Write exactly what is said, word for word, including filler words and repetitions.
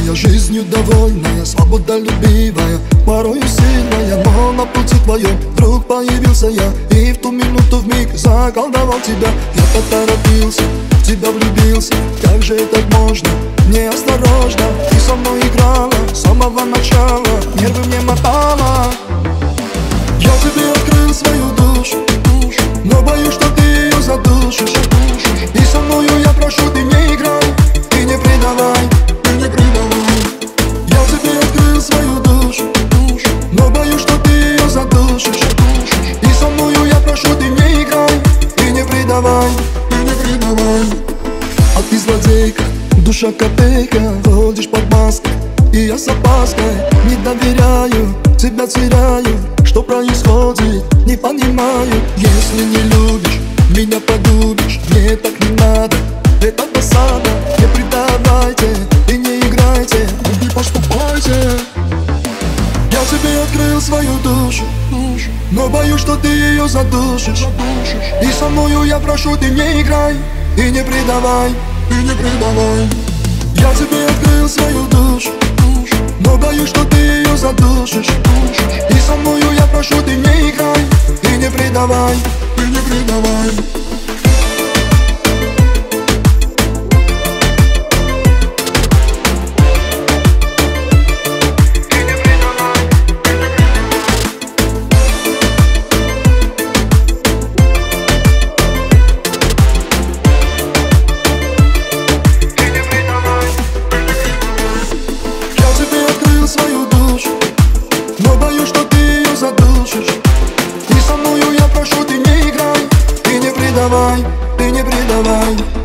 Моя жизнью довольная, свободолюбивая, порою сильная, но на пути твоем вдруг появился я. И в ту минуту вмиг заколдовал тебя. Я поторопился, в тебя влюбился. Как же так можно? Неосторожно ты со мной играла с самого начала, нервы мне мотала. Я тебе открыл свою душу, но боюсь, что ты ее задушишь. И со мною я прошу, ты не играй и не предавай, ты не предавай. Я тебе открыл свою душу, но боюсь, что ты ее задушишь. И со мною я прошу, ты не играй и не предавай, ты не предавай. А ты злодейка, душа копейка, ходишь под маской, и я с опаской не доверяю, тебя теряю. Что происходит, не понимаю. Если не любишь, меня погубишь. Мне так не надо, это досада. Не предавайте и не играйте, не поступайте. Я тебе открыл свою душу, но боюсь, что ты ее задушишь. И со мною я прошу, ты не играй и не предавай, и не предавай. Я тебе открыл свою душу, но боюсь, что ты ее задушишь. И со мною я прошу, ты не играй и не предавай, и не предавай. Свою душу, но боюсь, что ты ее задушишь. И со мною я прошу, ты не играй и не предавай, ты не предавай.